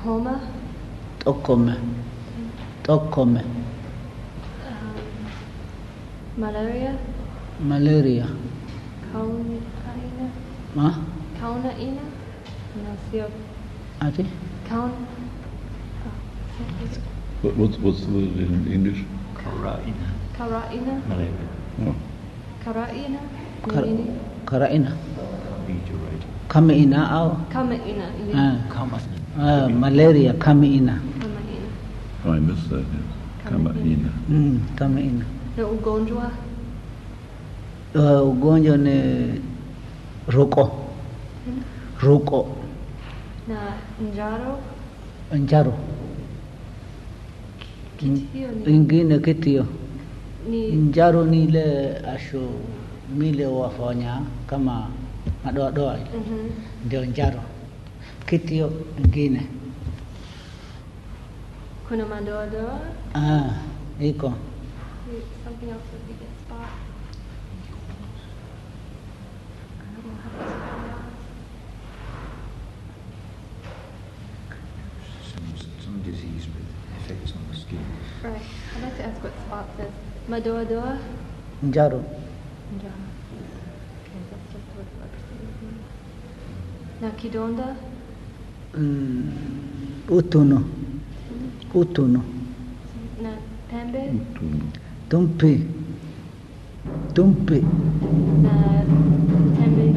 Homa. Tokkome. Malaria. Kaunaina. Kaunaina. No, Ati? What's the word in English? Karaina. Malaria. Oh. Karaina. Karaina. Meteorite. Kamiina au? Kamaina. Malaria kamiina. Oh, I missed that. Yes. Kamaina. Kamiina. Na ugonjwa? Ugonjwa ni ruko. Na njaro. Kitio Ingine kitio. ni Njaro ni ile asho mile wafanya kama madoa. Ndio njaro. Kitio ingine. kuna madoadoa. Iko. Something else would be good spot. I don't know how to Some disease with effects on the skin. Right. I'd like to ask what spot says. Madoadoa. Njaro. Okay, that's just what leprosy. Na kidonda. Utuno. Na pembe. Tumpi. Na tembe.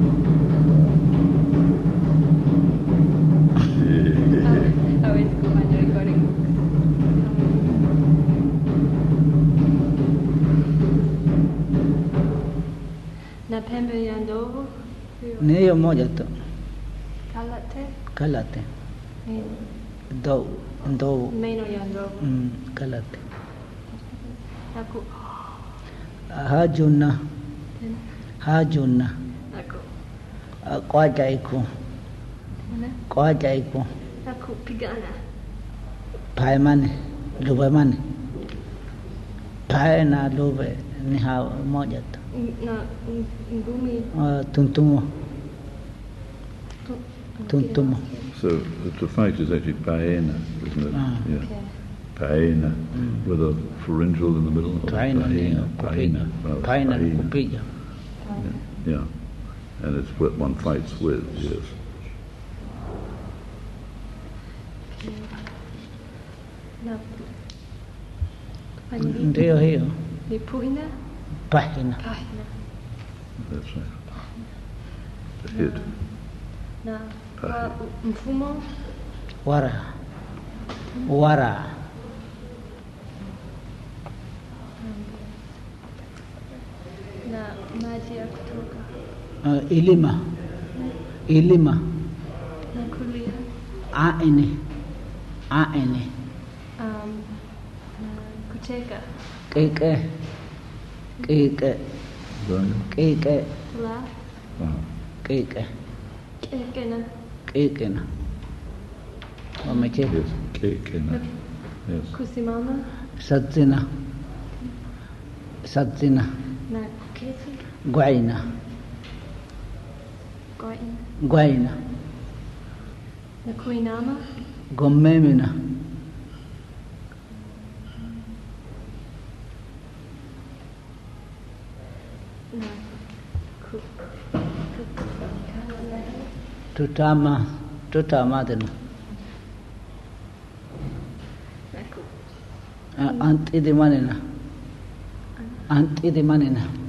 I always go on the recording books. Na pembe ya ndovu. Ni hiyo moja tu. Kalate. Ndovu. Meno ya ndovu. Kalate. Naku. Hajuna. Naku. Kwaja iko. Naku pigana. Paemane. Lubemane. Pae na lube ni hao moja tu. Na ngumi. Tuntumo. So the fight is actually paena, isn't it? Yeah. Okay. Paena, with a pharyngeal in the middle. Paena kupiga. Yeah. And it's what one fights with, yes. Ndio hiyo. Ni puhina? Pahina. That's right. The head. Na mfumo? Wara. Na maji ya kutoka? Ilima. Na kulia? Aene. Na kuteka? Keke. La? Keke. Kekena? Wamecheka. Yes, kekena. Yes. Kusimama? Sadzina. Na kuketi? Gwaina. Na kuinama? Gomemina. Na tutama tena. Antidi manena.